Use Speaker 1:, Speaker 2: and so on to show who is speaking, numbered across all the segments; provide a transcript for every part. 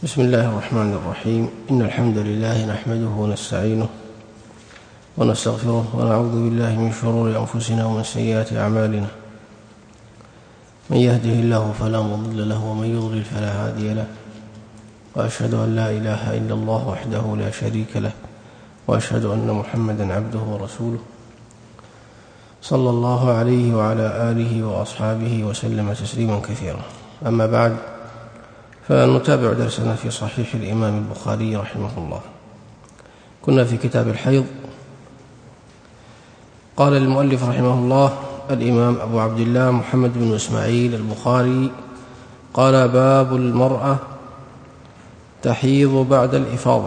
Speaker 1: بسم الله الرحمن الرحيم. إن الحمد لله نحمده ونستعينه ونستغفره ونعوذ بالله من شرور أنفسنا ومن سيئات أعمالنا. من يهده الله فلا مضل له ومن يضلل فلا هادي له، وأشهد أن لا إله إلا الله وحده لا شريك له، وأشهد أن محمدا عبده ورسوله صلى الله عليه وعلى آله وأصحابه وسلم تسليما كثيرا. أما بعد، فنتابع درسنا في صحيح الإمام البخاري رحمه الله. كنا في كتاب الحيض. قال المؤلف رحمه الله الإمام أبو عبد الله محمد بن إسماعيل البخاري قال: باب المرأة تحيض بعد الإفاضة.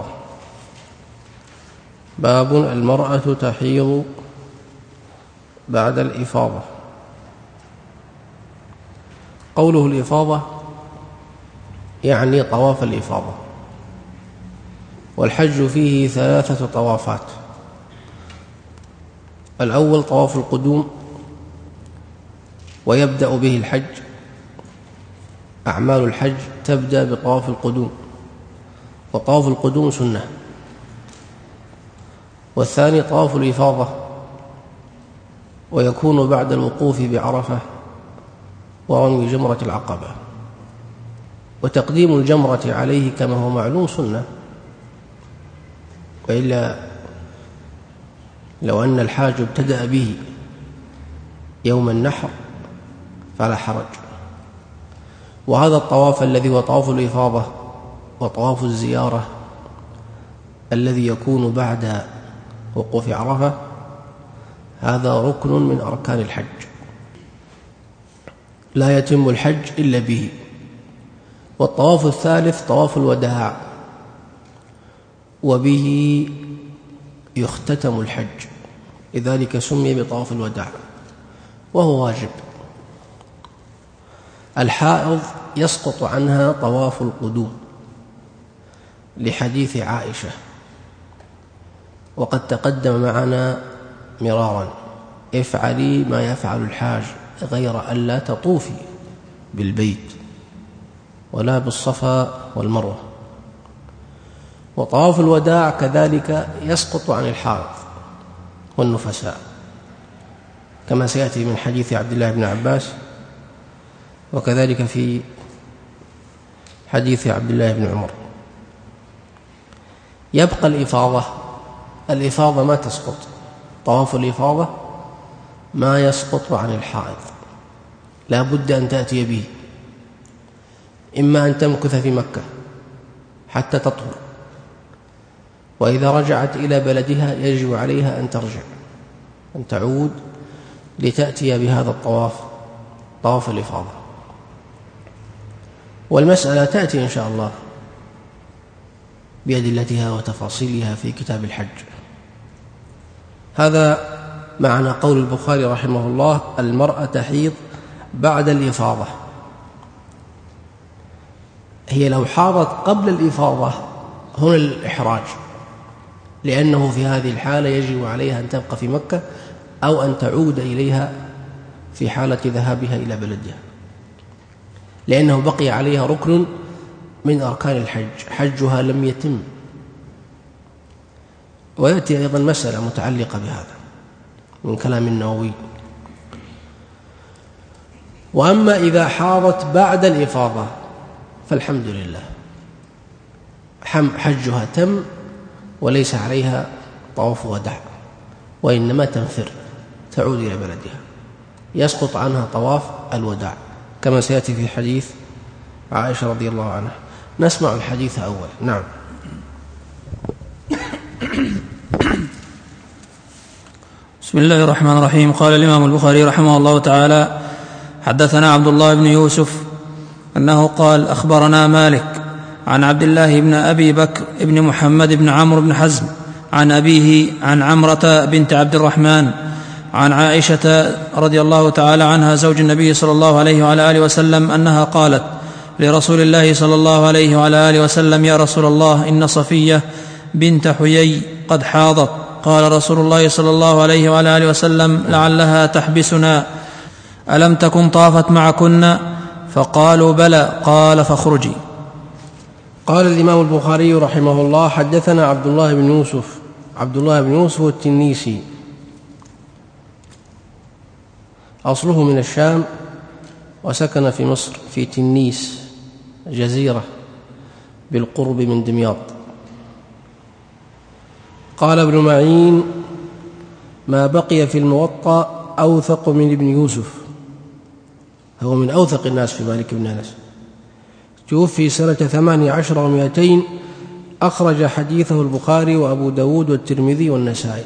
Speaker 1: باب المرأة تحيض بعد الإفاضة. قوله الإفاضة يعني طواف الإفاضة، والحج فيه 3 طوافات. الأول طواف القدوم، ويبدأ به الحج. أعمال الحج تبدأ بطواف القدوم، وطواف القدوم سنة. والثاني طواف الإفاضة، ويكون بعد الوقوف بعرفة ورمي جمرة العقبة. وتقديم الجمرة عليه كما هو معلوم سنة، وإلا لو أن الحاج ابتدأ به يوم النحر فلا حرج. وهذا الطواف الذي هو طواف الإفاضة وطواف الزيارة الذي يكون بعد وقوف عرفة، هذا ركن من أركان الحج، لا يتم الحج إلا به. والطواف الثالث طواف الوداع، وبه يختتم الحج، لذلك سمي بطواف الوداع، وهو واجب. الحائض يسقط عنها طواف القدوم لحديث عائشة، وقد تقدم معنا مرارا: افعلي ما يفعل الحاج غير أن لا تطوفي بالبيت ولا بالصفا والمروة. وطواف الوداع كذلك يسقط عن الحائض والنفساء، كما سيأتي من حديث عبد الله بن عباس، وكذلك في حديث عبد الله بن عمر. يبقى الإفاضة ما تسقط. طواف الإفاضة ما يسقط عن الحائض، لا بد أن تأتي به، إما أن تمكث في مكة حتى تطهر، وإذا رجعت إلى بلدها يجب عليها أن ترجع، أن تعود لتأتي بهذا الطواف، طواف الإفاضة. والمسألة تأتي إن شاء الله بأدلتها وتفاصيلها في كتاب الحج. هذا معنى قول البخاري رحمه الله: المرأة تحيض بعد الإفاضة. هي لو حاضت قبل الإفاضة هنا الإحراج، لأنه في هذه الحالة يجب عليها أن تبقى في مكة أو أن تعود إليها في حالة ذهابها إلى بلدها، لأنه بقي عليها ركن من أركان الحج، حجها لم يتم. ويأتي أيضا مسألة متعلقة بهذا من كلام النووي. وأما إذا حاضت بعد الإفاضة فالحمد لله، حجها تم وليس عليها طواف وداع، وإنما تنفر تعود إلى بلدها، يسقط عنها طواف الوداع، كما سيأتي في حديث عائشة رضي الله عنها. نسمع الحديث أولا. نعم.
Speaker 2: بسم الله الرحمن الرحيم. قال الإمام البخاري رحمه الله تعالى: حدثنا عبد الله بن يوسف أنه قال: أخبرنا مالك عن عبد الله بن أبي بكر بن محمد بن عمرو بن حزم عن أبيه عن عمرة بنت عبد الرحمن عن عائشة رضي الله تعالى عنها زوج النبي صلى الله عليه وعلى آله وسلم أنها قالت لرسول الله صلى الله عليه وعلى آله وسلم: يا رسول الله، إن صفية بنت حيي قد حاضت. قال رسول الله صلى الله عليه وعلى آله وسلم: لعلها تحبسنا، ألم تكن طافت معكن؟ فقالوا: بلى. قال: فاخرجي.
Speaker 1: قال الإمام البخاري رحمه الله: حدثنا عبد الله بن يوسف التنيسي، أصله من الشام وسكن في مصر في تنيس، جزيرة بالقرب من دمياط. قال ابن معين: ما بقي في الموطأ أوثق من ابن يوسف، هو من أوثق الناس في مالك بن أنس، توفي سنة 18 و200، أخرج حديثه البخاري وأبو داود والترمذي والنسائي.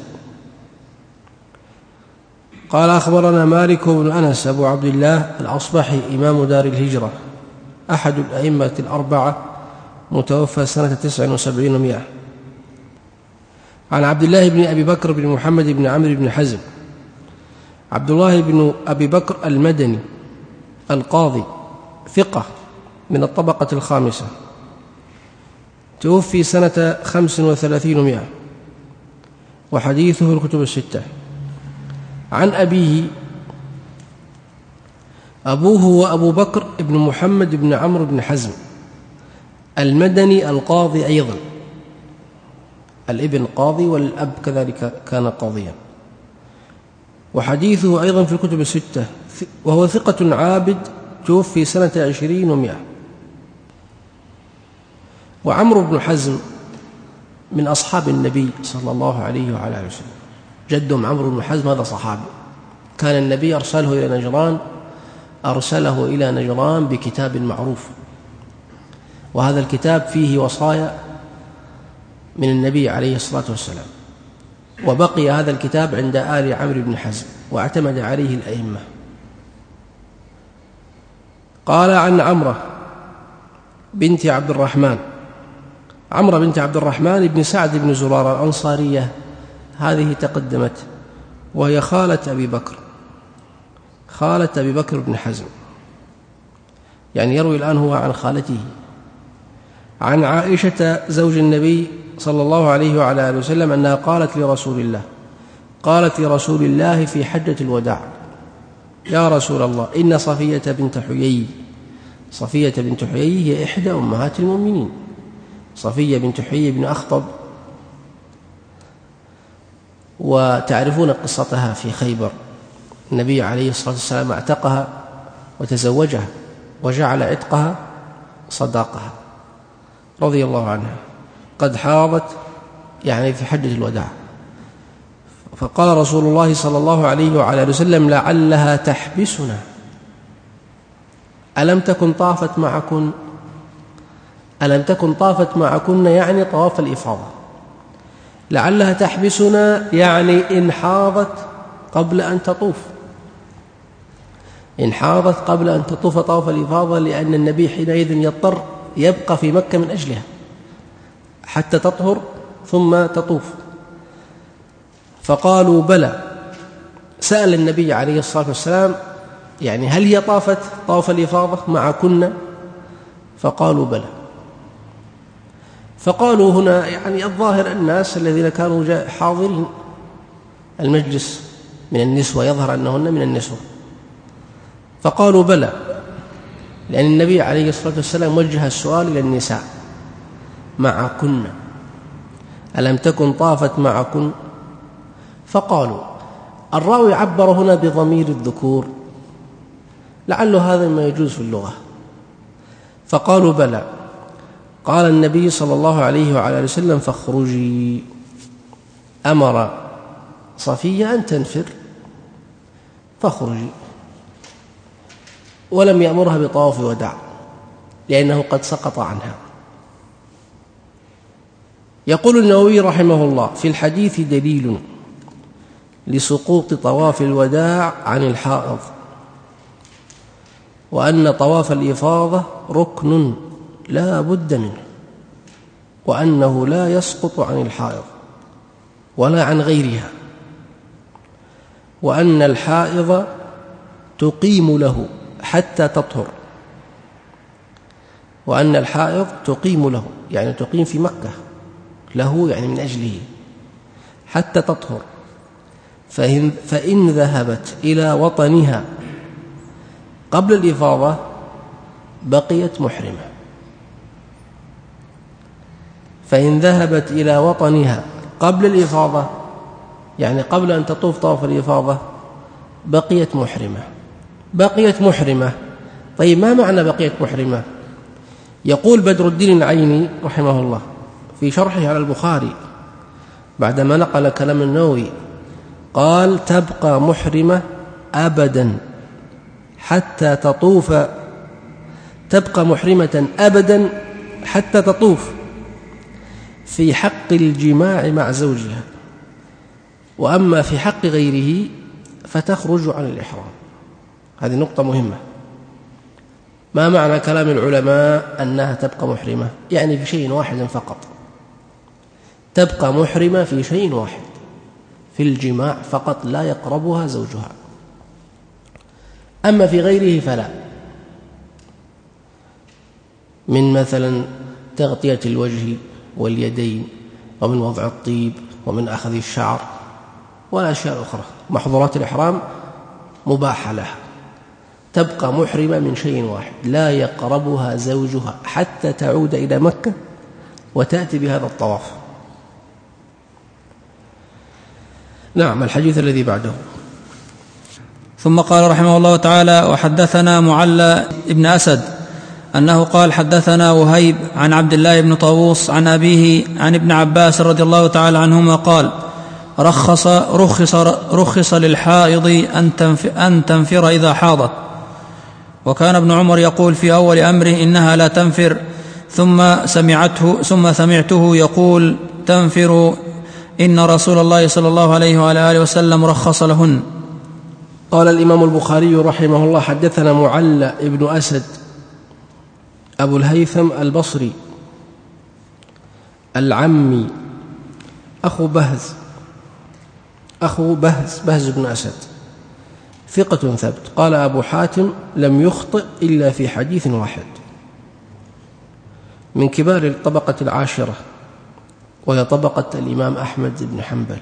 Speaker 1: قال: أخبرنا مالك بن أنس أبو عبد الله الأصبحي، إمام دار الهجرة، أحد الأئمة الأربعة، متوفى سنة 79 و100، عن عبد الله بن أبي بكر بن محمد بن عمرو بن حزم. عبد الله بن أبي بكر المدني القاضي، ثقة من الطبقة الخامسة، توفي سنة 35 و100، وحديثه الكتب الستة. عن أبيه، أبوه وأبو بكر بن محمد بن عمرو بن حزم المدني القاضي أيضا، الابن قاضي والأب كذلك كان قاضيا، وحديثه أيضا في الكتب الستة، وهو ثقة عابد، توفي سنة 20 و100. وعمرو بن حزم من أصحاب النبي صلى الله عليه وعلى آله وسلم، جدهم عمرو بن حزم هذا صحابي، كان النبي أرسله إلى نجران بكتاب معروف، وهذا الكتاب فيه وصايا من النبي عليه الصلاة والسلام، وبقي هذا الكتاب عند آل عمرو بن حزم واعتمد عليه الأئمة. قال: عن عمرة بنت عبد الرحمن، عمرة بنت عبد الرحمن بن سعد بن زرارة الأنصارية، هذه تقدمت، وهي خالة أبي بكر بن حزم، يعني يروي الآن هو عن خالته. عن عائشة زوج النبي صلى الله عليه وعلى آله وسلم أنها قالت لرسول الله في حجة الوداع: يا رسول الله، إن صفية بنت حيي هي إحدى أمهات المؤمنين، صفية بنت حيي بن أخطب، وتعرفون قصتها في خيبر، النبي عليه الصلاة والسلام اعتقها وتزوجها وجعل عتقها صداقها رضي الله عنها، قد حاضت يعني في حجة الوداع، فقال رسول الله صلى الله عليه وعلى آله وسلم: لعلها تحبسنا، ألم تكن طافت معكن يعني طواف الإفاضة، لعلها تحبسنا يعني إن حاضت قبل أن تطوف طواف الإفاضة، لأن النبي حينئذ يضطر يبقى في مكة من أجلها حتى تطهر ثم تطوف. فقالوا: بلى. سأل النبي عليه الصلاة والسلام: يعني هل هي طافت طواف الإفاضة معكن؟ فقالوا: بلى. فقالوا هنا يعني الظاهر الناس الذين كانوا حاضرين المجلس من النسوة، يظهر أنهن من النسوة، فقالوا: بلى، لأن النبي عليه الصلاة والسلام وجه السؤال إلى النساء: معكن، ألم تكن طافت معكن؟ فقالوا. الراوي عبر هنا بضمير الذكور، لعله هذا ما يجوز في اللغة، فقالوا: بلى. قال النبي صلى الله عليه وعلى آله وسلم: فاخرجي. أمر صفية أن تنفر فاخرجي، ولم يأمرها بطواف وداع لأنه قد سقط عنها. يقول النووي رحمه الله: في الحديث دليل لسقوط طواف الوداع عن الحائض، وأن طواف الإفاضة ركن لا بد منه، وأنه لا يسقط عن الحائض ولا عن غيرها، وأن الحائض تقيم له حتى تطهر، وأن الحائض تقيم له يعني تقيم في مكة له يعني من أجله حتى تطهر، فإن ذهبت إلى وطنها قبل الإفاضة بقيت محرمة، فإن ذهبت إلى وطنها قبل الإفاضة، يعني قبل أن تطوف طواف الإفاضة، بقيت محرمة. طيب ما معنى بقيت محرمة؟ يقول بدر الدين العيني رحمه الله في شرحه على البخاري بعدما نقل كلام النووي، قال: تبقى محرمة أبدا حتى تطوف، تبقى محرمة أبدا حتى تطوف في حق الجماع مع زوجها، وأما في حق غيره فتخرج عن الإحرام. هذه نقطة مهمة. ما معنى كلام العلماء أنها تبقى محرمة؟ يعني في شيء واحد فقط، تبقى محرمة في شيء واحد، في الجماع فقط، لا يقربها زوجها. أما في غيره فلا، من مثلا تغطية الوجه واليدين، ومن وضع الطيب، ومن أخذ الشعر، والأشياء الأخرى محظورات الإحرام مباحة لها. تبقى محرمة من شيء واحد، لا يقربها زوجها حتى تعود إلى مكة وتأتي بهذا الطواف. نعم. الحديث الذي بعده.
Speaker 2: ثم قال رحمه الله تعالى: وحدثنا معلى بن أسد أنه قال: حدثنا وهيب عن عبد الله بن طاووس عن أبيه عن ابن عباس رضي الله تعالى عنهما قال: رخص للحائض أن تنفر إذا حاضت. وكان ابن عمر يقول في أول أمره: إنها لا تنفر، ثم سمعته يقول: تنفر، إن رسول الله صلى الله عليه وعلى آله وسلم رخص لهن.
Speaker 1: قال الإمام البخاري رحمه الله: حدثنا معلى بن أسد أبو الهيثم البصري العمي أخو بهز بن أسد، ثقة ثبت. قال أبو حاتم: لم يخطئ إلا في حديث واحد، من كبار الطبقة العاشرة، وهي طبقة الإمام أحمد بن حنبل.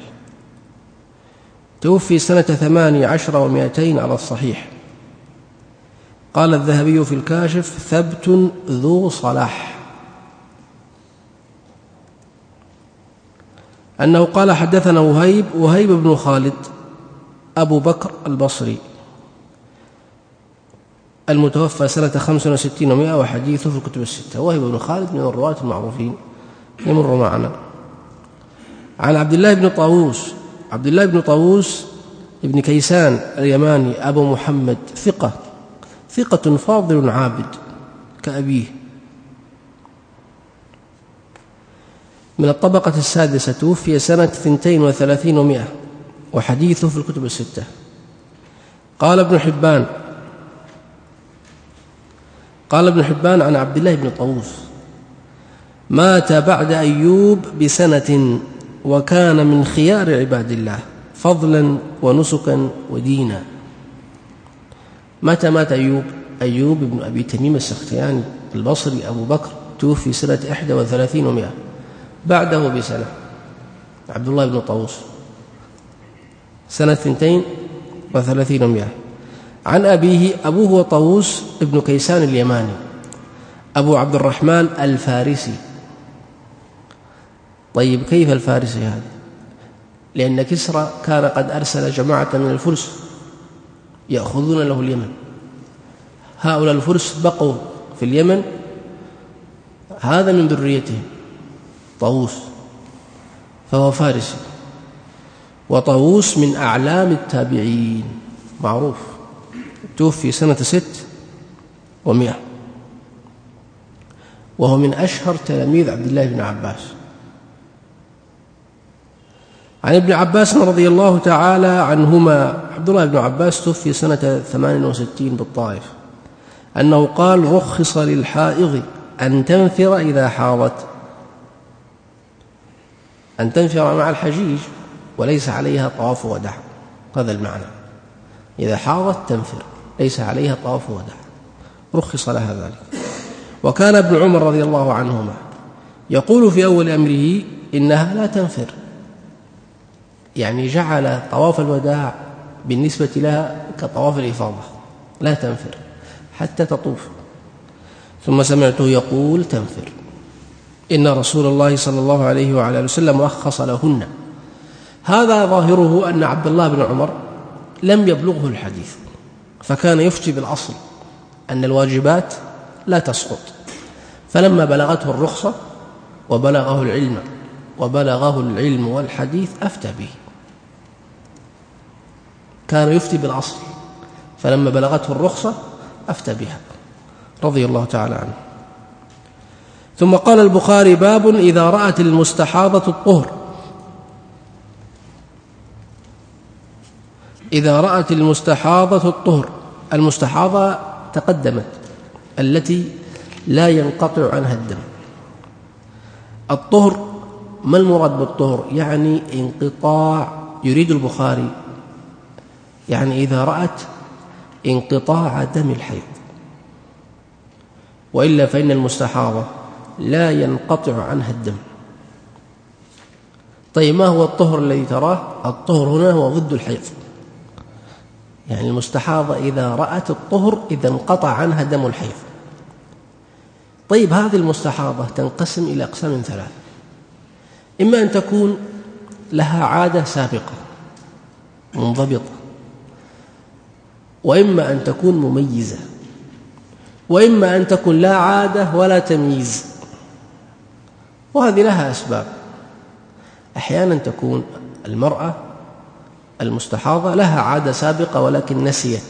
Speaker 1: توفي سنة 18 و200 على الصحيح. قال الذهبي في الكاشف: ثبت ذو صلاح، أنه قال: حدثنا وهيب بن خالد أبو بكر البصري المتوفى سنة 65 و100، وحديثه في الكتب الستة. وهيب بن خالد من الرواة المعروفين يمر معنا. عن عبد الله بن طاووس ابن كيسان اليماني أبو محمد، ثقة فاضل عابد كأبيه، من الطبقة السادسة، توفي سنة 32 و100، وحديثه في الكتب الستة. قال ابن حبان عن عبد الله بن طاووس: مات بعد أيوب بسنة، وكان من خيار عباد الله فضلا ونسكا ودينا. متى مات أيوب بن أبي تميم السختياني البصري أبو بكر، توفي سنة 31 و100، بعده بسنة عبد الله بن طاووس سنة 32 و100. عن أبيه، أبوه طاووس ابن كيسان اليماني أبو عبد الرحمن الفارسي. طيب كيف الفارسي هذا؟ لأن كسرى كان قد أرسل جماعة من الفرس يأخذون له اليمن، هؤلاء الفرس بقوا في اليمن، هذا من ذريتهم طاووس، فهو فارسي. وطاووس من أعلام التابعين معروف، توفي سنة 6 و100، وهو من أشهر تلاميذ عبد الله بن عباس. عن ابن عباس رضي الله تعالى عنهما، عبد الله بن عباس توفي سنة 68 بالطائف، أنه قال: رخص للحائض أن تنفر إذا حاضت، أن تنفر مع الحجيج وليس عليها طواف وداع، هذا المعنى، إذا حاضت تنفر ليس عليها طواف وداع، رخص لها ذلك. وكان ابن عمر رضي الله عنهما يقول في أول أمره: إنها لا تنفر، يعني جعل طواف الوداع بالنسبة لها كطواف الإفاضة، لا تنفر حتى تطوف. ثم سمعته يقول: تنفر. إن رسول الله صلى الله عليه وعلى وسلم رخص لهن. هذا ظاهره أن عبد الله بن عمر لم يبلغه الحديث، فكان يفتي بالأصل أن الواجبات لا تسقط، فلما بلغته الرخصة وبلغه العلم والحديث أفتى به. كان يفتي بالأصل، فلما بلغته الرخصة أفتى بها رضي الله تعالى عنه. ثم قال البخاري: باب إذا رأت المستحاضة الطهر. إذا رأت المستحاضة الطهر، المستحاضة تقدمت، التي لا ينقطع عنها الدم. الطهر، ما المراد بالطهر؟ يعني انقطاع، يريد البخاري يعني إذا رأت انقطاع دم الحيض، وإلا فإن المستحاضة لا ينقطع عنها الدم. طيب ما هو الطهر الذي تراه؟ الطهر هنا هو ضد الحيض، يعني المستحاضة إذا رأت الطهر إذا انقطع عنها دم الحيض. طيب هذه المستحاضة تنقسم إلى أقسام ثلاث: إما أن تكون لها عادة سابقة منضبطة، وإما أن تكون مميزة، وإما أن تكون لا عادة ولا تمييز، وهذه لها أسباب. أحيانا تكون المرأة المستحاضة لها عادة سابقة ولكن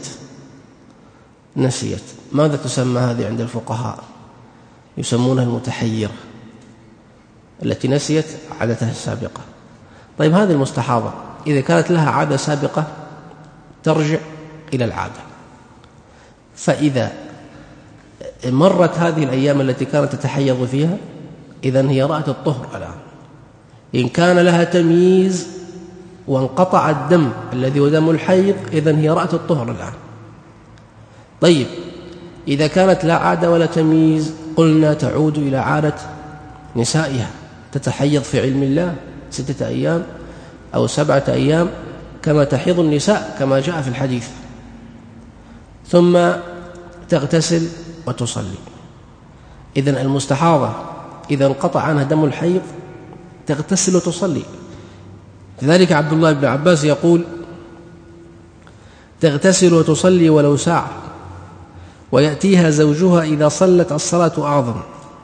Speaker 1: نسيت. ماذا تسمى هذه عند الفقهاء؟ يسمونها المتحيرة، التي نسيت عادتها السابقة. طيب هذه المستحاضة إذا كانت لها عادة سابقة ترجع إلى العادة، فإذا مرت هذه الأيام التي كانت تتحيض فيها إذن هي رأت الطهر الآن. إن كان لها تمييز وانقطع الدم الذي هو دم الحيض إذن هي رأت الطهر الآن. طيب إذا كانت لا عادة ولا تمييز قلنا تعود إلى عادة نسائها، تتحيض في علم الله 6 أيام أو 7 أيام كما تحيض النساء كما جاء في الحديث، ثم تغتسل وتصلي. إذن المستحاضة إذا انقطع عنها دم الحيض تغتسل وتصلي. لذلك عبد الله بن عباس يقول: تغتسل وتصلي ولو ساعة، ويأتيها زوجها إذا صلت الصلاة أعظم.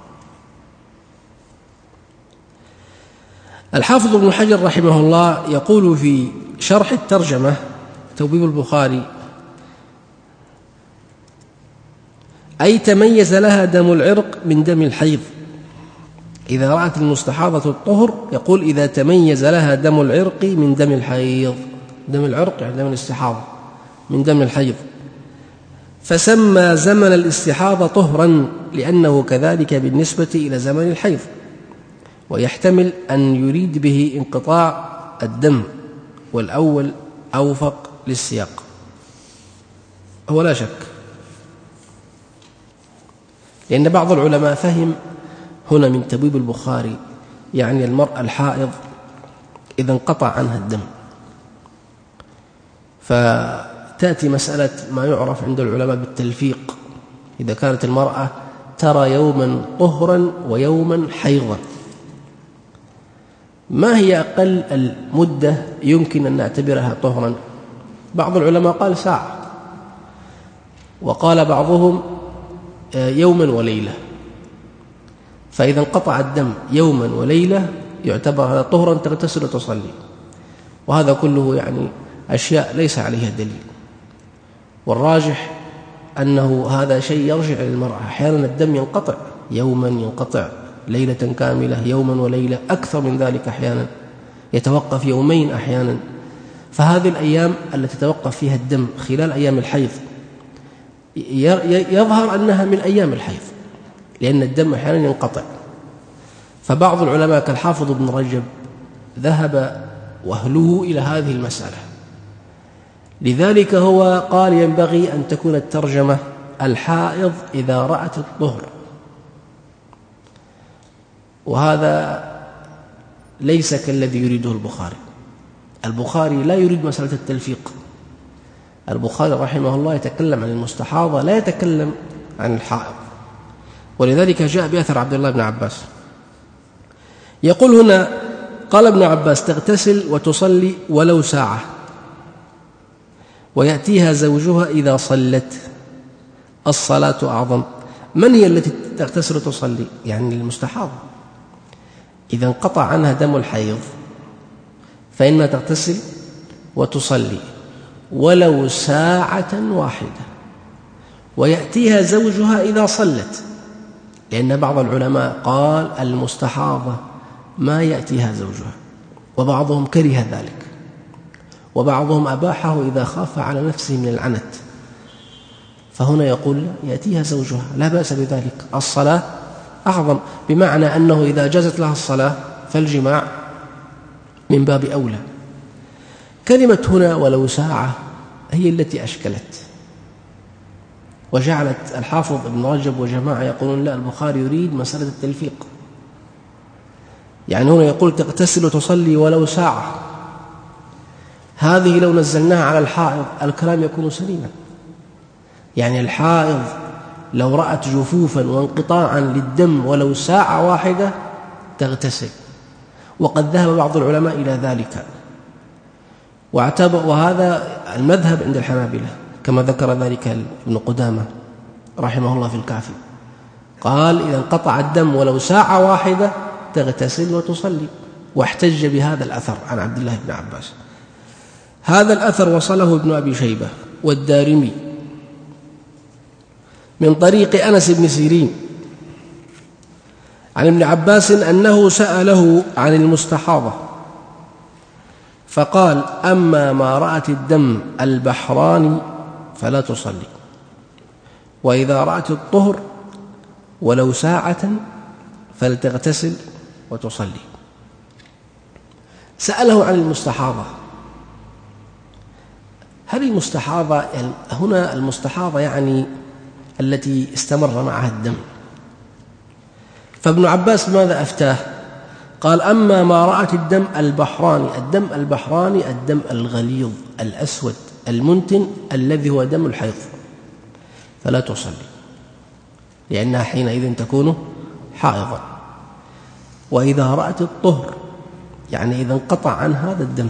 Speaker 1: الحافظ ابن حجر رحمه الله يقول في شرح الترجمة توبيب البخاري: أي تميز لها دم العرق من دم الحيض. إذا رأت المستحاضة الطهر يقول إذا تميز لها دم العرق من دم الحيض، دم العرق يعني دم الاستحاضة من دم الحيض، فسمى زمن الاستحاضة طهرا لأنه كذلك بالنسبة إلى زمن الحيض، ويحتمل أن يريد به انقطاع الدم، والأول أوفق للسياق. هو لا شك، لأن بعض العلماء فهم هنا من تبويب البخاري يعني المرأة الحائض إذا انقطع عنها الدم، فتأتي مسألة ما يعرف عند العلماء بالتلفيق. إذا كانت المرأة ترى يوما طهرا ويوما حيضا، ما هي أقل المدة يمكن أن نعتبرها طهرا؟ بعض العلماء قال ساعة، وقال بعضهم يوما وليلة. فإذا انقطع الدم يوما وليلة يعتبر هذا طهرا، تغتسل وتصلي. وهذا كله يعني أشياء ليس عليها دليل، والراجح أنه هذا شيء يرجع للمرأة. أحيانا الدم ينقطع يوما، ينقطع ليلة كاملة، يوما وليلة، أكثر من ذلك أحيانا، يتوقف يومين أحيانا. فهذه الأيام التي تتوقف فيها الدم خلال أيام الحيض يظهر أنها من أيام الحيض، لأن الدم أحيانا ينقطع. فبعض العلماء كالحافظ ابن رجب ذهب وأهله إلى هذه المسألة، لذلك هو قال ينبغي أن تكون الترجمة الحائض إذا رأت الطهر، وهذا ليس كالذي يريده البخاري. البخاري لا يريد مسألة التلفيق. البخاري رحمه الله يتكلم عن المستحاضة، لا يتكلم عن الحائض. ولذلك جاء بأثر عبد الله بن عباس يقول هنا قال ابن عباس تغتسل وتصلي ولو ساعة ويأتيها زوجها إذا صلت، الصلاة أعظم. من هي التي تغتسل وتصلي؟ يعني المستحاضة. إذا انقطع عنها دم الحيض فإنها تغتسل وتصلي ولو ساعة واحدة، ويأتيها زوجها إذا صلت، لأن بعض العلماء قال المستحاضة ما يأتيها زوجها، وبعضهم كره ذلك، وبعضهم أباحه إذا خاف على نفسه من العنت، فهنا يقول يأتيها زوجها لا بأس بذلك، الصلاة أعظم، بمعنى أنه إذا جازت لها الصلاة فالجماع من باب أولى. كلمة هنا ولو ساعة هي التي أشكلت، وجعلت الحافظ ابن رجب وجماعة يقولون لا، البخاري يريد مسألة التلفيق، يعني هنا يقول تغتسل وتصلي ولو ساعة، هذه لو نزلناها على الحائض الكلام يكون سليما، يعني الحائض لو رأت جفوفا وانقطاعا للدم ولو ساعة واحدة تغتسل، وقد ذهب بعض العلماء إلى ذلك، وهذا المذهب عند الحنابلة كما ذكر ذلك ابن قدامة رحمه الله في الكافي، قال إذا انقطع الدم ولو ساعة واحدة تغتسل وتصلي، واحتج بهذا الأثر عن عبد الله بن عباس. هذا الأثر وصله ابن أبي شيبة والدارمي من طريق أنس بن سيرين عن ابن عباس أنه سأله عن المستحاضة فقال أما ما رأت الدم البحراني فلا تصلي، وإذا رأت الطهر ولو ساعة فلتغتسل وتصلي. سأله عن المستحاضة، هل المستحاضة هنا المستحاضة يعني التي استمر معها الدم؟ فابن عباس ماذا أفتاه؟ قال أما ما رأت الدم البحراني، الدم البحراني الدم الغليظ الأسود المنتن الذي هو دم الحيض فلا تصلي، لأنها حينئذ تكون حائضا. وإذا رأت الطهر يعني إذا انقطع عن هذا الدم،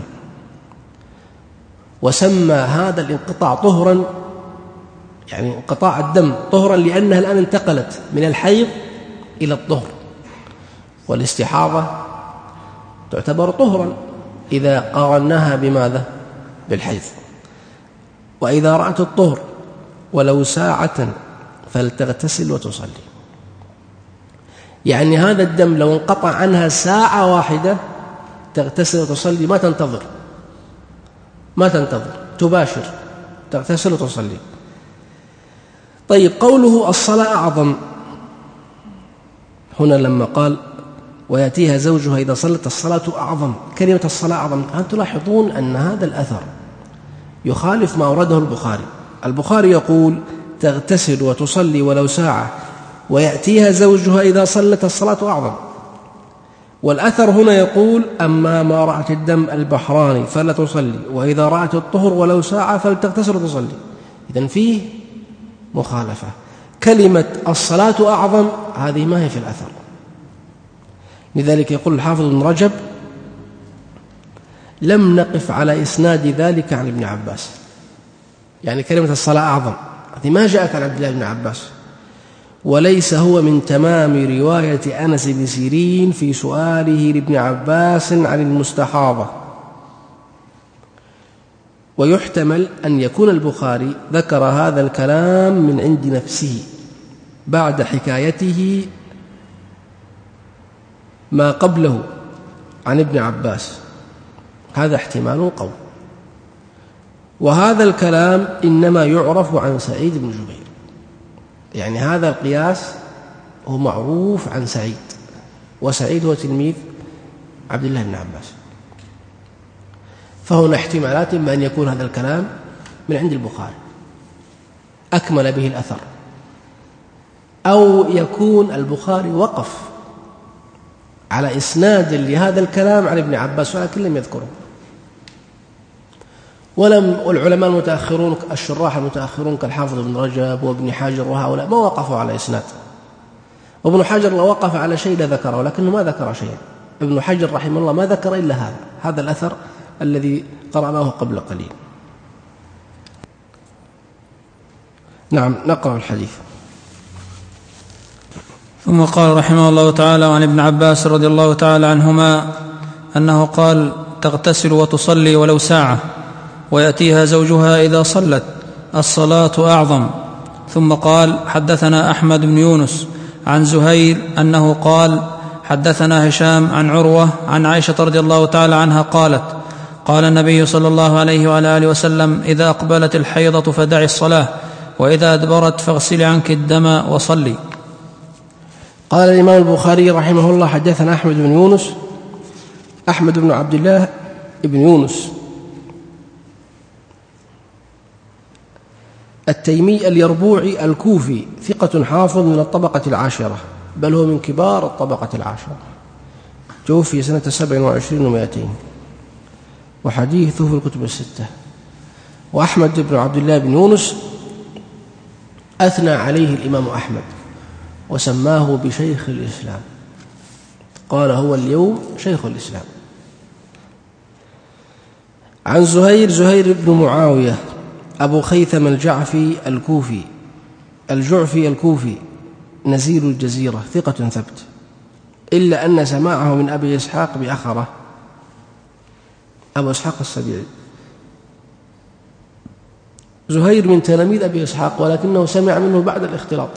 Speaker 1: وسمى هذا الانقطاع طهرا، يعني انقطاع الدم طهرا لأنها الآن انتقلت من الحيض إلى الطهر، والاستحاضة تعتبر طهرا إذا قارناها بماذا؟ بالحيض. وإذا رأت الطهر ولو ساعة فلتغتسل وتصلي، يعني هذا الدم لو انقطع عنها ساعة واحدة تغتسل وتصلي، ما تنتظر تباشر، تغتسل وتصلي. طيب قوله الصلاة أعظم، هنا لما قال ويأتيها زوجها إذا صلت الصلاة أعظم، كلمة الصلاة أعظم، أنتم تلاحظون أن هذا الأثر يخالف ما أورده البخاري. البخاري يقول تغتسل وتصلي ولو ساعة ويأتيها زوجها إذا صلت الصلاة أعظم، والأثر هنا يقول أما ما رأت الدم البحراني فلا تصلي، وإذا رأت الطهر ولو ساعة فلتغتسل وتصلي. إذن فيه مخالفة. كلمة الصلاة أعظم هذه ما هي في الأثر، لذلك يقول الحافظ ابن رجب لم نقف على إسناد ذلك عن ابن عباس، يعني كلمة الصلاة أعظم هذه ما جاءت عن عبد الله بن عباس، وليس هو من تمام رواية أنس بن سيرين في سؤاله لابن عباس عن المستحاضة. ويحتمل أن يكون البخاري ذكر هذا الكلام من عند نفسه بعد حكايته ما قبله عن ابن عباس، هذا احتمال قوي. وهذا الكلام إنما يعرف عن سعيد بن جبير، يعني هذا القياس هو معروف عن سعيد، وسعيد هو تلميذ عبد الله بن عباس، فهنا احتمالات إما أن يكون هذا الكلام من عند البخاري أكمل به الأثر، أو يكون البخاري وقف على إسناد لهذا الكلام عن ابن عباس ولكن لم يذكره. والعلماء المتأخرون الشراح المتأخرون كالحافظ ابن رجب وابن حجر وهؤلاء ما وقفوا على إسناد، وابن حجر لو وقف على شيء لذكره، ولكنه ما ذكر شيئا، ابن حجر رحمه الله ما ذكر إلا هذا الأثر الذي قرأناه قبل قليل. نعم، نقرأ الحديث.
Speaker 2: ثم قال رحمه الله تعالى: عن ابن عباس رضي الله تعالى عنهما أنه قال: تغتسل وتصلي ولو ساعة، ويأتيها زوجها إذا صلت، الصلاة أعظم. ثم قال: حدثنا أحمد بن يونس عن زهير أنه قال: حدثنا هشام عن عروة عن عائشة رضي الله تعالى عنها قالت: قال النبي صلى الله عليه وعلى آله وسلم: إذا أقبلت الحيضة فدعي الصلاة، وإذا أدبرت فاغسلي عنك الدم وصلي.
Speaker 1: قال الإمام البخاري رحمه الله: حدثنا أحمد بن يونس، أحمد بن عبد الله بن يونس التيمي اليربوعي الكوفي، ثقة حافظ من الطبقة العاشرة، بل هو من كبار الطبقة العاشرة، توفي سنة 27 و200، وحديثه في الكتب الستة. وأحمد بن عبد الله بن يونس أثنى عليه الإمام أحمد وسماه بشيخ الإسلام، قال: هو اليوم شيخ الإسلام. عن زهير بن معاوية أبو خيثم الجعفي الكوفي نزيل الجزيرة، ثقة ثبت، إلا أن سماعه من أبي إسحاق بأخره، أبو إسحاق السبيعي. زهير من تلاميذ أبي إسحاق، ولكنه سمع منه بعد الاختلاط.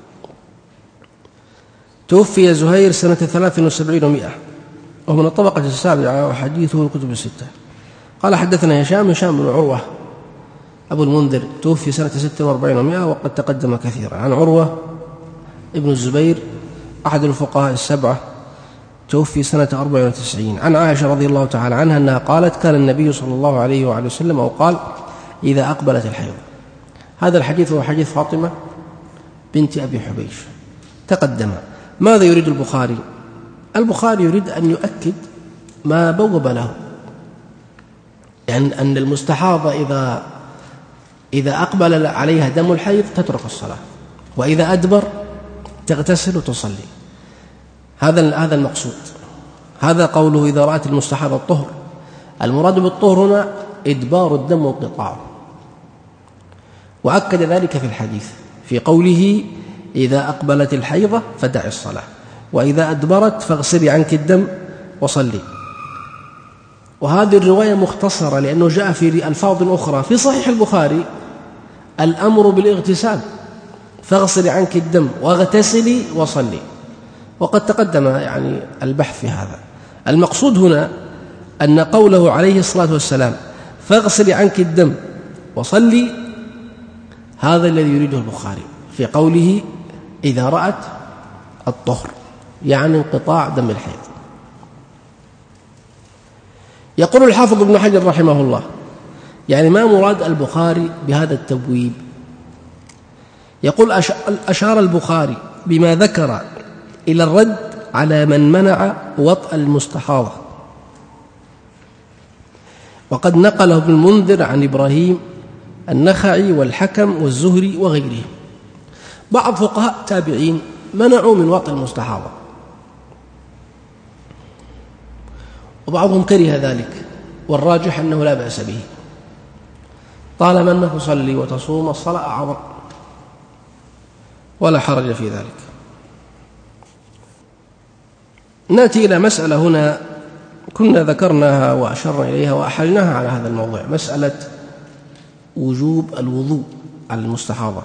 Speaker 1: توفي زهير سنة 73 و100، وهو من الطبقة السابعة، وحديثه الكتب الستة. قال: حدثنا هشام بن عروة أبو المنذر، توفي سنة 46 و100، وقد تقدم كثيرا. عن عروة ابن الزبير أحد الفقهاء السبعة، توفي سنة 94. عن عائشة رضي الله تعالى عنها أنها قالت: كان النبي صلى الله عليه وعلى وسلم وقال: إذا أقبلت الحيض. هذا الحديث هو حديث فاطمة بنت أبي حبيش، تقدم. ماذا يريد البخاري؟ البخاري يريد أن يؤكد ما بوب له، يعني أن المستحاضة إذا أقبل عليها دم الحيض تترك الصلاة، وإذا أدبر تغتسل وتصلي. هذا المقصود. هذا قوله: إذا رأت المستحاضة الطهر. المراد بالطهر هنا إدبار الدم وانقطاعه، وأكد ذلك في الحديث في قوله: إذا أقبلت الحيضة فدعي الصلاة، وإذا أدبرت فاغسلي عنك الدم وصلي. وهذه الرواية مختصرة، لأنه جاء في ألفاظ أخرى في صحيح البخاري الأمر بالاغتسال، فاغسلي عنك الدم واغتسلي وصلي، وقد تقدم يعني البحث في هذا. المقصود هنا أن قوله عليه الصلاة والسلام: فاغسلي عنك الدم وصلي، هذا الذي يريده البخاري في قوله: إذا رأت الطهر، يعني انقطاع دم الحيض. يقول الحافظ ابن حجر رحمه الله: يعني ما مراد البخاري بهذا التبويب؟ يقول: أشار البخاري بما ذكر إلى الرد على من منع وطأ المستحاضة، وقد نقله ابن المنذر عن إبراهيم النخعي والحكم والزهري وغيرهم. بعض فقهاء التابعين منعوا من وطأ المستحاضة، وبعضهم كره ذلك، والراجح أنه لا بأس به، طالما أنه تصلي وتصوم الصلاة أعظم، ولا حرج في ذلك. نأتي إلى مسألة هنا كنا ذكرناها وأشرنا إليها وأحلناها على هذا الموضوع، مسألة وجوب الوضوء على المستحاضة.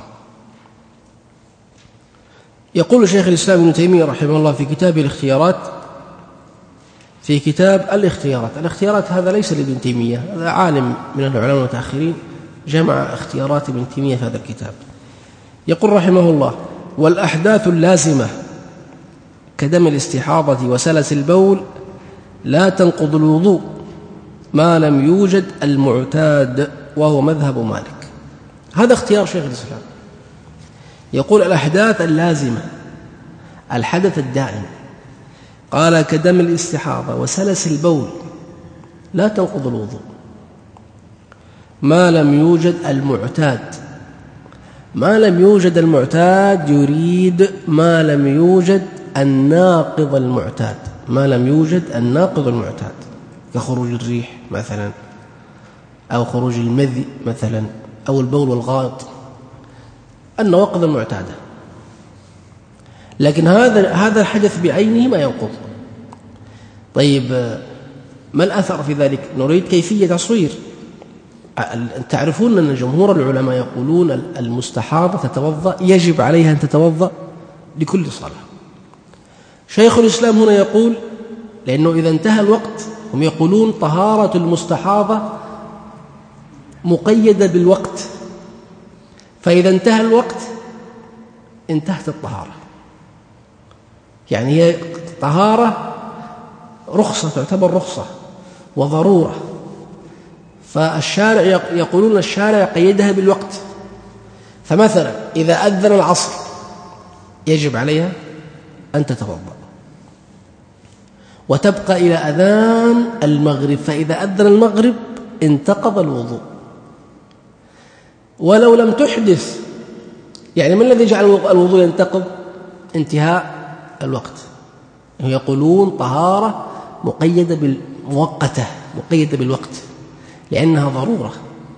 Speaker 1: يقول شيخ الإسلام ابن تيمية رحمه الله في كتاب الاختيارات، في كتاب الاختيارات هذا ليس لابن تيمية، هذا عالم من العلماء المتأخرين جمع اختيارات ابن تيمية في هذا الكتاب. يقول رحمه الله: والأحداث اللازمة كدم الاستحاضة وسلس البول لا تنقض الوضوء ما لم يوجد المعتاد، وهو مذهب مالك. هذا اختيار شيخ الإسلام. يقول: الأحداث اللازمة، الحدث الدائم، قال: كدم الاستحاضة وسلس البول لا تنقض الوضوء ما لم يوجد المعتاد. ما لم يوجد المعتاد يريد ما لم يوجد الناقض المعتاد. ما لم يوجد الناقض المعتاد كخروج الريح مثلا، أو خروج المذي مثلا، أو البول والغائط، النواقض المعتادة. لكن هذا الحدث بعينه ما ينقض. طيب ما الأثر في ذلك؟ نريد كيفية تصوير. تعرفون أن جمهور العلماء يقولون المستحاضة تتوضأ، يجب عليها أن تتوضأ لكل صلاة. شيخ الإسلام هنا يقول لأنه إذا انتهى الوقت، هم يقولون طهارة المستحاضة مقيدة بالوقت، فإذا انتهى الوقت انتهت الطهارة. يعني هي طهارة رخصة، تعتبر رخصة وضرورة. فالشارع يقولون الشارع قيدها بالوقت. فمثلا إذا أذن العصر يجب عليها أن تتوضأ وتبقى إلى أذان المغرب، فإذا أذن المغرب انتقض الوضوء ولو لم تحدث. يعني ما الذي جعل الوضوء ينتقض؟ انتهاء الوقت. يقولون طهارة مقيدة بالمؤقتة، مقيدة بالوقت، لأنها ضرورة،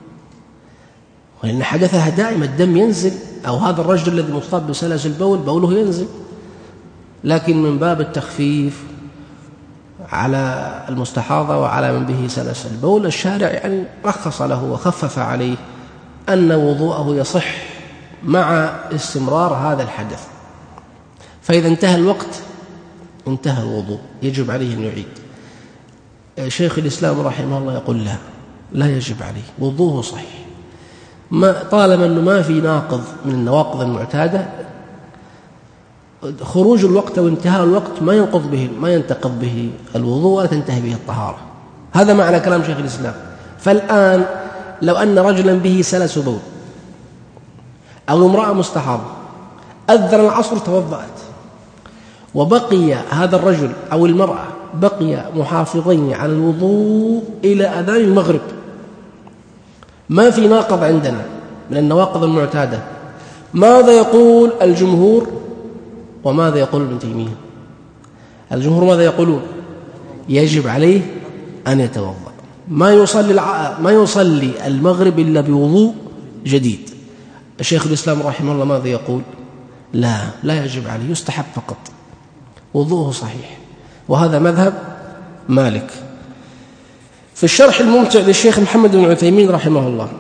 Speaker 1: ولأن حدثها دائما الدم ينزل، أو هذا الرجل الذي مصاب بسلس البول بوله ينزل، لكن من باب التخفيف على المستحاضة وعلى من به سلس البول الشارع يعني رخص له وخفف عليه أن وضوءه يصح مع استمرار هذا الحدث. فإذا انتهى الوقت انتهى الوضوء، يجب عليه أن يعيد. شيخ الإسلام رحمه الله يقول لا يجب عليه، وضوءه صحيح طالما أنه ما في ناقض من النواقض المعتادة. خروج الوقت وانتهاء الوقت ما ينتقض به الوضوء ولا تنتهي به الطهارة. هذا معنى كلام شيخ الإسلام. فالآن لو أن رجلا به سلس بول أو امرأة مستحاضة أذن العصر توضأت، وبقي هذا الرجل أو المرأة بقي محافظين على الوضوء إلى أذان المغرب، ما في ناقض عندنا من النواقض المعتادة. ماذا يقول الجمهور وماذا يقول ابن تيمية؟ الجمهور ماذا يقولون؟ يجب عليه أن يتوضأ، ما يصلي المغرب إلا بوضوء جديد. الشيخ الإسلام رحمه الله ماذا يقول؟ لا يجب عليه، يستحب فقط، وضوءه صحيح. وهذا مذهب مالك. في الشرح الممتع للشيخ محمد بن عثيمين رحمه الله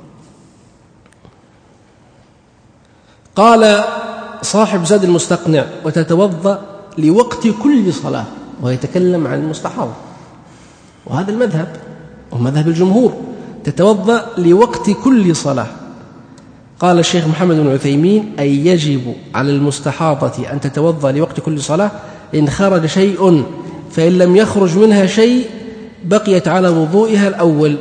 Speaker 1: قال صاحب زاد المستقنع: وتتوضأ لوقت كل صلاة، ويتكلم عن المستحاضة، وهذا المذهب ومذهب الجمهور، تتوضأ لوقت كل صلاة. قال الشيخ محمد بن عثيمين: أي يجب على المستحاضة أن تتوضأ لوقت كل صلاة إن خرج شيء، فإن لم يخرج منها شيء بقيت على وضوئها الأول.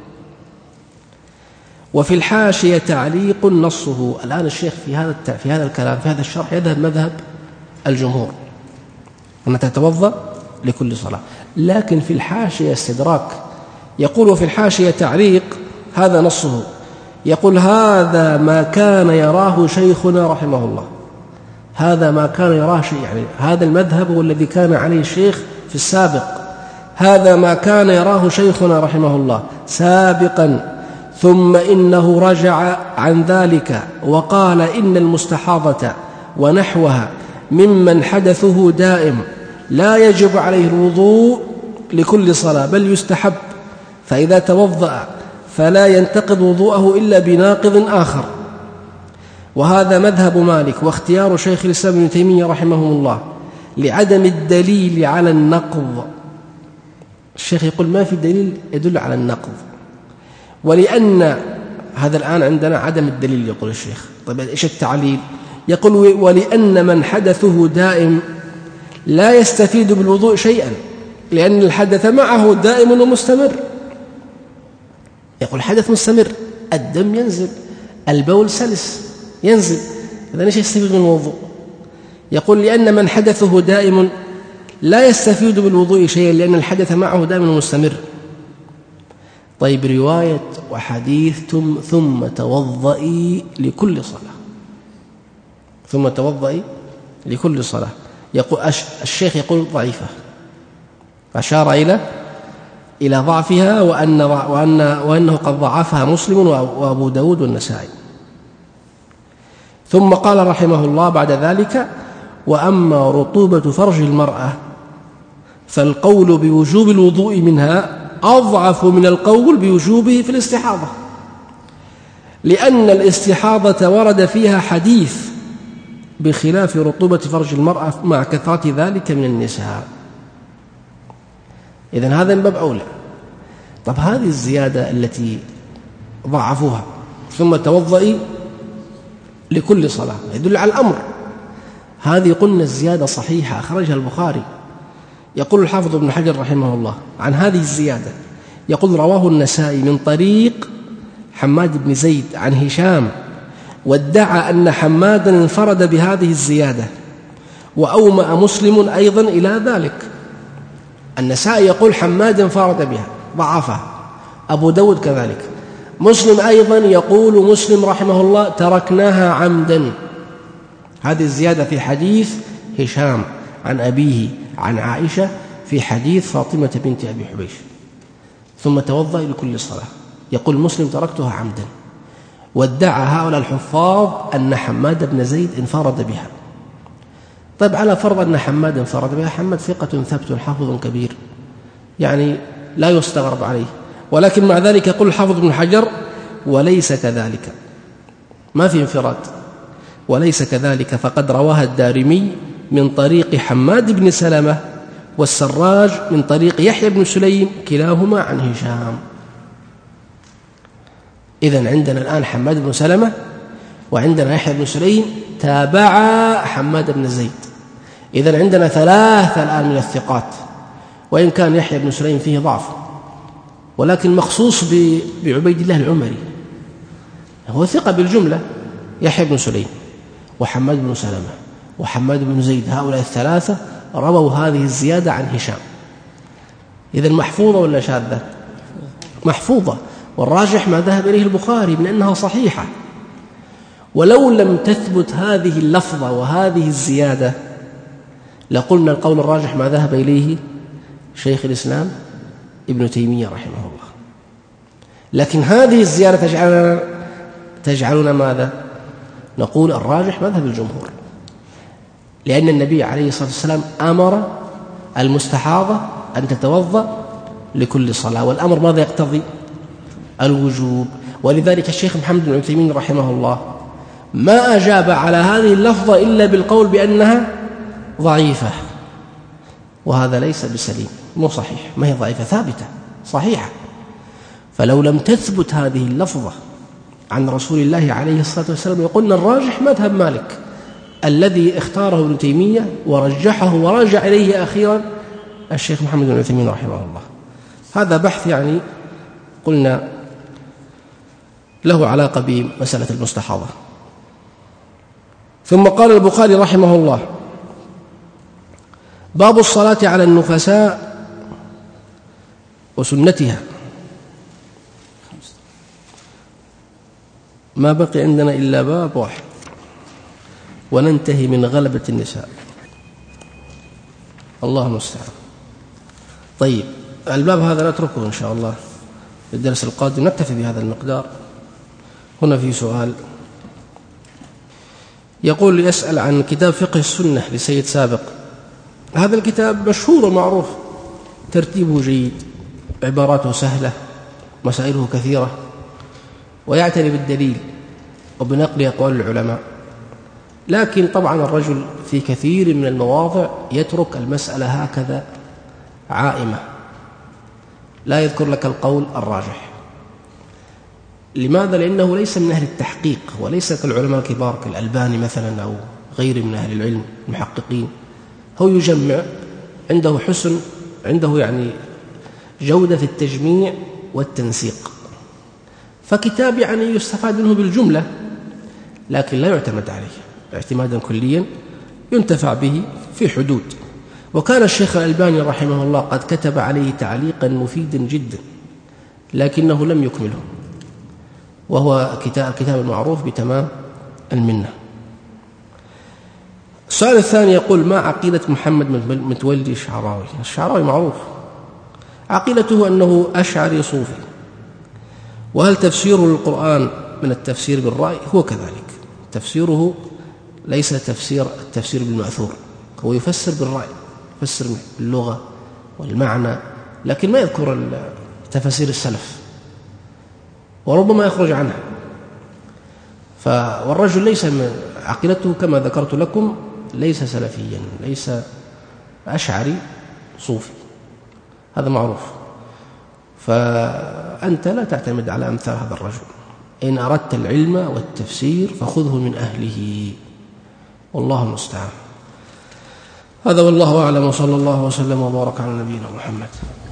Speaker 1: وفي الحاشية تعليق نصه. الآن الشيخ في هذا الكلام، في هذا الشرح، يذهب مذهب الجمهور أن تتوضأ لكل صلاة، لكن في الحاشية استدراك، يقول: وفي الحاشية تعليق، هذا نصه، يقول: هذا ما كان يراه شيخنا رحمه الله. هذا ما كان يراه يعني هذا المذهب هو الذي كان عليه الشيخ في السابق. هذا ما كان يراه شيخنا رحمه الله سابقا، ثم إنه رجع عن ذلك وقال: إن المستحاضة ونحوها ممن حدثه دائم لا يجب عليه الوضوء لكل صلاة، بل يستحب، فإذا توضأ فلا ينتقض وضوءه إلا بناقض آخر. وهذا مذهب مالك واختيار شيخ الإسلام ابن تيمية رحمه الله لعدم الدليل على النقض. الشيخ يقول ما في دليل يدل على النقض، ولأن هذا الآن عندنا عدم الدليل. يقول الشيخ: طيب إيش التعليل؟ يقول: ولأن من حدثه دائم لا يستفيد بالوضوء شيئا، لأن الحدث معه دائم ومستمر. يقول حدث مستمر، الدم ينزل، البول سلس ينزل، إذا ايش يستفيد من الوضوء؟ يقول: لأن من حدثه دائم لا يستفيد بالوضوء شيئا، لأن الحدث معه دائم ومستمر. طيب رواية وحديث ثم توضئي لكل صلاة، ثم توضئي لكل صلاة، يقول الشيخ يقول ضعيفة، أشار إلى ضعفها وأنه قد ضعفها مسلم وأبو داود والنسائي. ثم قال رحمه الله بعد ذلك: وأما رطوبة فرج المرأة فالقول بوجوب الوضوء منها أضعف من القول بوجوبه في الاستحاضة، لأن الاستحاضة ورد فيها حديث بخلاف رطوبة فرج المرأة مع كثرة ذلك من النساء. إذن هذا من باب أولى. طب هذه الزيادة التي ضعفوها ثم توضئي لكل صلاة يدل على الأمر، هذه قلنا الزيادة صحيحة أخرجها البخاري. يقول الحافظ ابن حجر رحمه الله عن هذه الزيادة، يقول: رواه النسائي من طريق حماد بن زيد عن هشام، وادعى أن حمادا انفرد بهذه الزيادة، وأومأ مسلم أيضا إلى ذلك. النسائي يقول حماد انفرد بها ضعفها، أبو داود كذلك، مسلم أيضا يقول مسلم رحمه الله تركناها عمدا. هذه الزيادة في حديث هشام عن أبيه عن عائشة في حديث فاطمة بنت أبي حبيش: ثم توضأ لكل صلاة. يقول مسلم تركتها عمدا. وادعى هؤلاء الحفاظ أن حماد بن زيد انفرد بها. طيب على فرض أن حماد انفرد بها، حماد ثقة ثبت حافظ كبير، يعني لا يستغرب عليه، ولكن مع ذلك يقول الحافظ ابن حجر: وليس كذلك، ما في انفراد، وليس كذلك، فقد رواها الدارمي من طريق حماد بن سلمة والسراج من طريق يحيى بن سليم كلاهما عن هشام. إذن عندنا الآن حماد بن سلمة وعندنا يحيى بن سليم تابعا حماد بن زيد. إذن عندنا ثلاثة الآن من الثقات، وإن كان يحيى بن سليم فيه ضعف، ولكن مخصوص بعبيد الله العمري، هو ثقة بالجملة. يحيى بن سليم وحماد بن سلمة وحماد بن زيد، هؤلاء الثلاثة رووا هذه الزيادة عن هشام. إذن محفوظة ولا شاذة؟ محفوظة، والراجح ما ذهب إليه البخاري من أنها صحيحة. ولو لم تثبت هذه اللفظة وهذه الزيادة لقلنا القول الراجح ما ذهب إليه شيخ الإسلام ابن تيمية رحمه الله. لكن هذه الزيادة تجعلنا ماذا؟ نقول الراجح مذهب الجمهور، لأن النبي عليه الصلاة والسلام أمر المستحاضة أن تتوضأ لكل صلاة، والأمر ماذا يقتضي؟ الوجوب. ولذلك الشيخ محمد بن عثيمين رحمه الله ما أجاب على هذه اللفظة إلا بالقول بأنها ضعيفة، وهذا ليس بسليم، مو صحيح، ما هي ضعيفة، ثابتة صحيحة. فلو لم تثبت هذه اللفظة عن رسول الله عليه الصلاة والسلام يقولنا الراجح مذهب مالك الذي اختاره ابن تيمية ورجحه وراجع إليه أخيرا الشيخ محمد بن عثيمين رحمه الله. هذا بحث يعني قلنا له علاقة بمسألة المستحاضة. ثم قال البخاري رحمه الله: باب الصلاة على النفساء وسنتها. ما بقي عندنا إلا باب واحد وننتهي من غلبة النساء، الله المستعان. طيب الباب هذا نتركه إن شاء الله للدرس القادم، نكتفي بهذا المقدار. هنا في سؤال يقول: يسأل عن كتاب فقه السنة لسيد سابق. هذا الكتاب مشهور ومعروف، ترتيبه جيد، عباراته سهلة، مسائله كثيرة، ويعتني بالدليل وبنقل أقوال العلماء. لكن طبعا الرجل في كثير من المواضع يترك المسألة هكذا عائمة، لا يذكر لك القول الراجح. لماذا؟ لأنه ليس من أهل التحقيق، وليس كالعلماء الكبار كالألباني مثلا أو غير من أهل العلم المحققين. هو يجمع، عنده حسن، عنده يعني جودة في التجميع والتنسيق، فكتاب يعني يستفاد منه بالجملة، لكن لا يعتمد عليه اعتمادا كليا، ينتفع به في حدود. وكان الشيخ الألباني رحمه الله قد كتب عليه تعليقا مفيدا جدا، لكنه لم يكمله، وهو كتاب المعروف بتمام المنة. السؤال الثاني يقول: ما عقيدة محمد متولي الشعراوي؟ الشعراوي معروف عقيدته أنه أشعري صوفي. وهل تفسير القرآن من التفسير بالرأي؟ هو كذلك، تفسيره ليس التفسير بالمأثور، هو يفسر بالرأي، يفسر باللغة والمعنى، لكن ما يذكر تفاسير السلف وربما يخرج عنها. والرجل ليس عقيدته كما ذكرت لكم ليس سلفيا، ليس أشعري صوفي، هذا معروف. فأنت لا تعتمد على أمثال هذا الرجل. إن أردت العلم والتفسير فخذه من أهله، والله المستعان. هذا والله أعلم، وصلى الله وسلم وبارك على نبينا محمد.